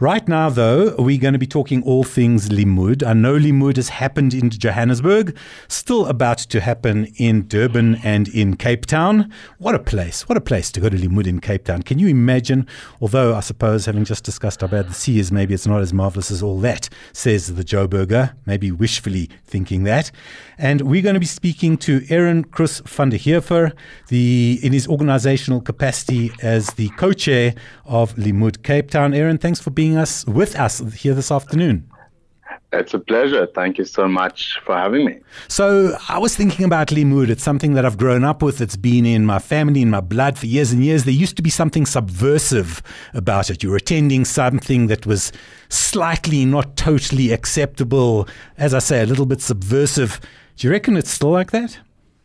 Right now, though, we're going to be talking all things Limud. I know Limud has happened in Johannesburg, still about to happen in Durban and in Cape Town. What a place to go to Limud in Cape Town. Can you imagine? Although I suppose, having just discussed how bad the sea is, maybe it's not as marvelous as all that, says the Joburger, maybe wishfully thinking that. And we're going to be speaking to Aaron Cruz van der Heever, in his organizational capacity as the co-chair of Limud Cape Town. Aaron, thanks for being with us here this afternoon. It's a pleasure. Thank you so much for having me. So I was thinking about Limud. It's something that I've grown up with. It's been in my family, in my blood for years and years. There used to be something subversive about it. You were attending something that was slightly, not totally acceptable. As I say, a little bit subversive. Do you reckon it's still like that?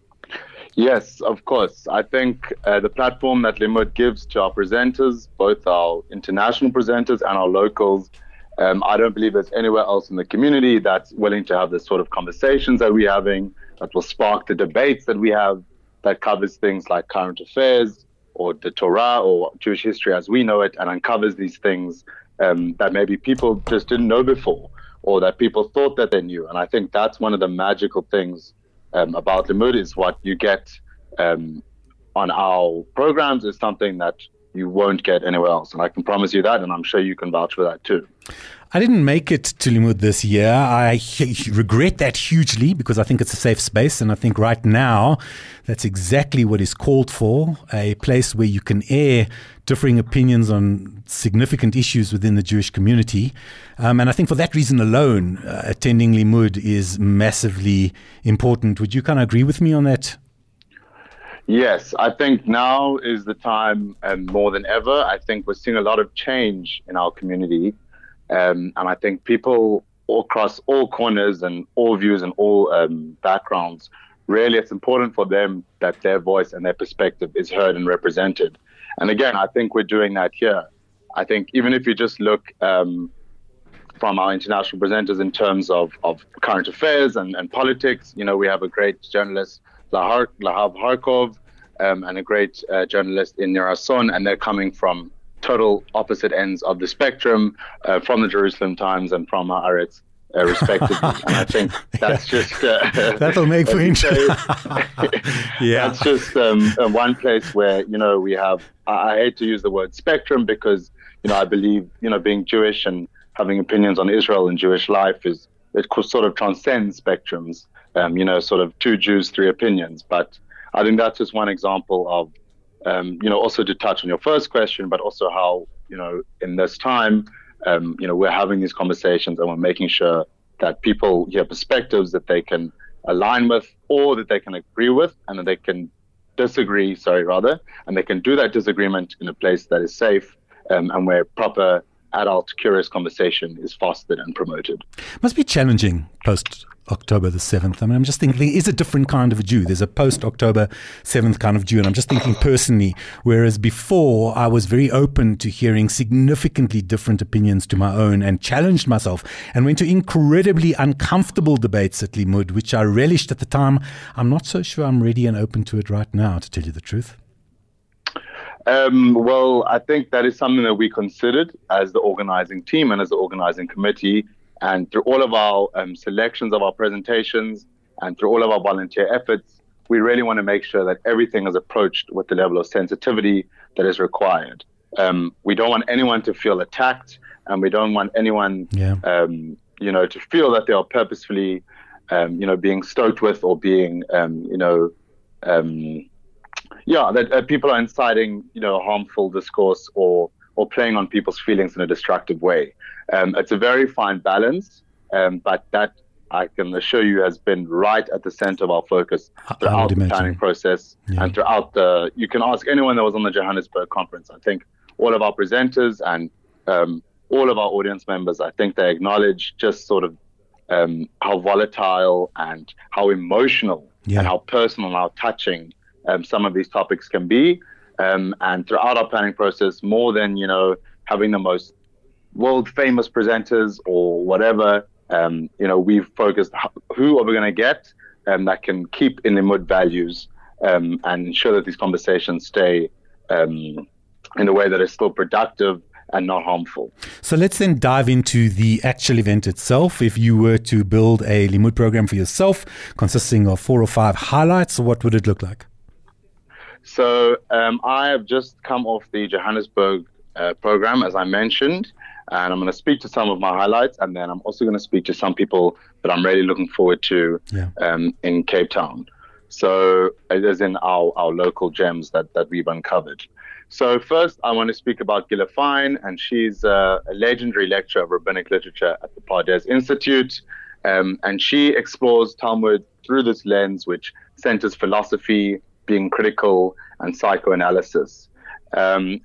Yes, of course. I think the platform that Limud gives to our presenters, both our international presenters and our locals, I don't believe there's anywhere else in the community that's willing to have the sort of conversations that we're having, that will spark the debates that we have, that covers things like current affairs or the Torah or Jewish history as we know it, and uncovers these things that maybe people just didn't know before, or that people thought that they knew. And I think that's one of the magical things about Limud, is what you get on our programs is something that you won't get anywhere else. And I can promise you that, and I'm sure you can vouch for that too. I didn't make it to Limud this year. I regret that hugely, because I think it's a safe space. And I think right now that's exactly what is called for, a place where you can air differing opinions on significant issues within the Jewish community. And I think for that reason alone, attending Limud is massively important. Would you kind of agree with me on that? Yes, I think now is the time, more than ever. I think we're seeing a lot of change in our community. And I think people all across all corners and all views and all backgrounds, really it's important for them that their voice and their perspective is heard and represented. And again, I think we're doing that here. I think even if you just look from our international presenters in terms of current affairs and politics, you know, we have a great journalist, Lahav Harkov, and a great journalist in Nir Son, and they're coming from total opposite ends of the spectrum, from the Jerusalem Times and from Haaretz, respectively. And I think that's just... that'll make for interest. Yeah. That's just one place where, you know, we have... I hate to use the word spectrum because, you know, I believe, you know, being Jewish and having opinions on Israel and Jewish life it sort of transcends spectrums. You know, sort of two Jews, three opinions. But I think that's just one example of, you know, also to touch on your first question, but also how, you know, in this time, you know, we're having these conversations and we're making sure that people hear perspectives that they can align with or that they can agree with, and that they can disagree, and they can do that disagreement in a place that is safe and where proper adult, curious conversation is fostered and promoted. Must be challenging post-October the 7th. I mean, I'm just thinking there is a different kind of a Jew. There's a post-October 7th kind of Jew. And I'm just thinking personally, whereas before I was very open to hearing significantly different opinions to my own and challenged myself and went to incredibly uncomfortable debates at Limud, which I relished at the time. I'm not so sure I'm ready and open to it right now, to tell you the truth. Well, I think that is something that we considered as the organizing team and as the organizing committee. And through all of our selections of our presentations and through all of our volunteer efforts, we really want to make sure that everything is approached with the level of sensitivity that is required. We don't want anyone to feel attacked, and we don't want anyone, you know, to feel that they are purposefully, you know, being stoked with or being, you know, that people are inciting, you know, harmful discourse or playing on people's feelings in a destructive way. It's a very fine balance, but that I can assure you has been right at the center of our focus throughout the planning process and throughout you can ask anyone that was on the Johannesburg conference. I think all of our presenters and all of our audience members, I think they acknowledge just sort of how volatile and how emotional and how personal and how touching some of these topics can be. And throughout our planning process, more than, you know, having the most world famous presenters or whatever, you know, we've focused who are we going to get that can keep in the Limud values and ensure that these conversations stay in a way that is still productive and not harmful. So let's then dive into the actual event itself. If you were to build a Limud program for yourself consisting of 4 or 5 highlights, what would it look like? So I have just come off the Johannesburg program, as I mentioned, and I'm going to speak to some of my highlights, and then I'm also going to speak to some people that I'm really looking forward to in Cape Town. So as in our local gems that we've uncovered. So first, I want to speak about Gila Fine, and she's a legendary lecturer of rabbinic literature at the Pardes Institute, and she explores Talmud through this lens which centers philosophy, being critical, and psychoanalysis. And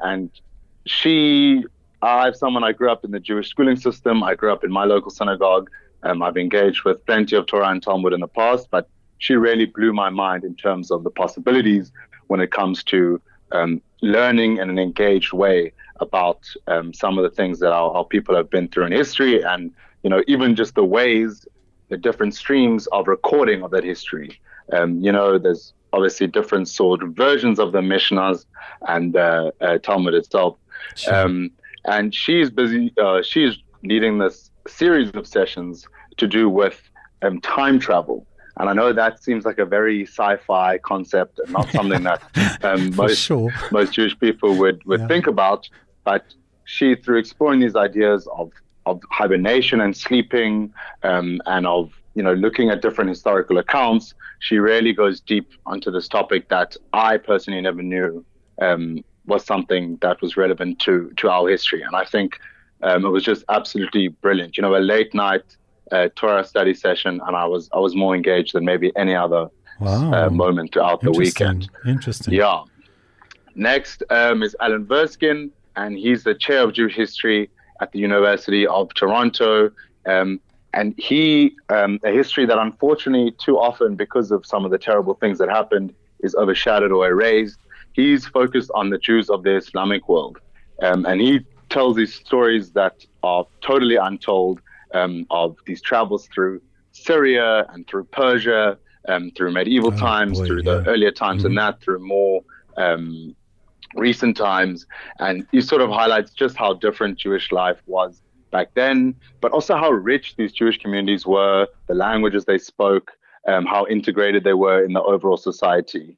I grew up in the Jewish schooling system. I grew up in my local synagogue. I've engaged with plenty of Torah and Talmud in the past, but she really blew my mind in terms of the possibilities when it comes to learning in an engaged way about some of the things that our people have been through in history, and even just the different streams of recording of that history. There's obviously different sort of versions of the Mishnahs and Talmud itself. Sure. And she's busy. She's leading this series of sessions to do with time travel. And I know that seems like a very sci-fi concept and not something that most Jewish people would think about. But she, through exploring these ideas of hibernation and sleeping, and of looking at different historical accounts, she really goes deep onto this topic that I personally never knew was something that was relevant to our history. And I think it was just absolutely brilliant. A late night Torah study session, and I was more engaged than maybe any other moment throughout the weekend. Interesting. Yeah. Next is Alan Verskin, and he's the chair of Jewish history at the University of Toronto. And he, a history that unfortunately too often, because of some of the terrible things that happened, is overshadowed or erased. He's focused on the Jews of the Islamic world. And he tells these stories that are totally untold, of these travels through Syria and through Persia, through medieval times, through the earlier times, and that through more recent times. And he sort of highlights just how different Jewish life was back then, but also how rich these Jewish communities were, the languages they spoke, how integrated they were in the overall society.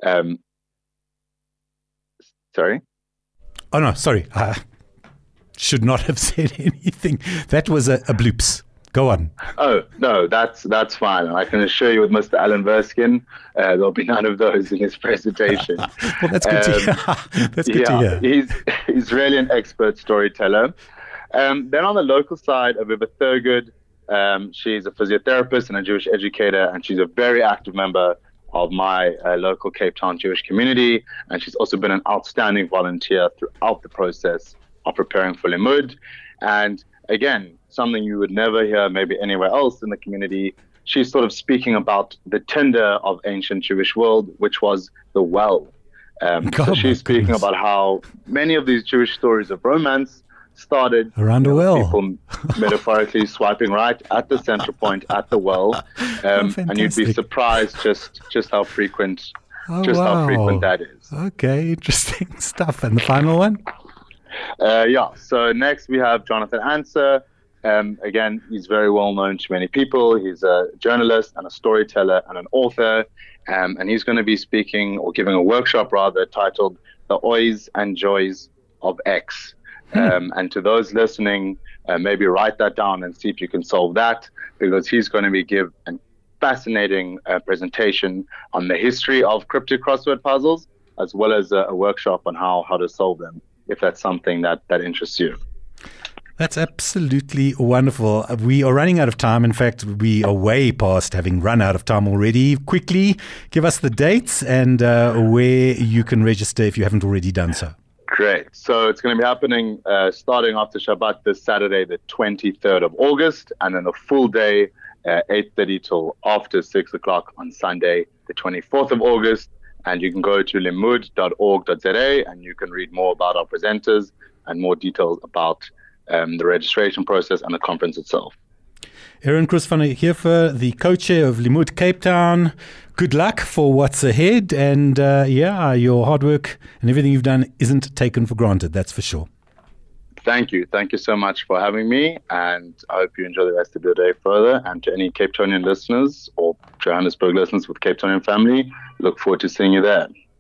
Sorry? Oh, no, sorry. I should not have said anything. That was a bloops. Go on. Oh, no, that's fine. I can assure you with Mr. Alan Verskin, there'll be none of those in his presentation. Well, that's good to hear. That's good to hear. He's really an expert storyteller. Then on the local side, Aviva Thurgood, she's a physiotherapist and a Jewish educator, and she's a very active member of my local Cape Town Jewish community. And she's also been an outstanding volunteer throughout the process of preparing for Limud. And again, something you would never hear maybe anywhere else in the community. She's sort of speaking about the tinder of ancient Jewish world, which was the well. So she's speaking about how many of these Jewish stories of romance started around the well, people metaphorically swiping right at the center point at the well, and you'd be surprised just how frequent how frequent that is. Okay, interesting stuff. And the final one? So next we have Jonathan Anser. Again, he's very well known to many people. He's a journalist and a storyteller and an author, and he's going to be speaking or giving a workshop rather titled "The Oys and Joys of X." And to those listening, maybe write that down and see if you can solve that, because he's going to give a fascinating presentation on the history of cryptic crossword puzzles, as well as a workshop on how to solve them, if that's something that interests you. That's absolutely wonderful. We are running out of time. In fact, we are way past having run out of time already. Quickly, give us the dates and where you can register if you haven't already done so. Great. So it's going to be happening starting after Shabbat this Saturday, the 23rd of August, and then a full day, 8:30 till after 6 o'clock on Sunday, the 24th of August. And you can go to limud.org.za and you can read more about our presenters and more details about the registration process and the conference itself. Aaron Cruz van der Heever, the co-chair of Limud Cape Town. Good luck for what's ahead. And your hard work and everything you've done isn't taken for granted, that's for sure. Thank you. Thank you so much for having me, and I hope you enjoy the rest of your day further. And to any Cape Townian listeners or Johannesburg listeners with Cape Townian family, look forward to seeing you there.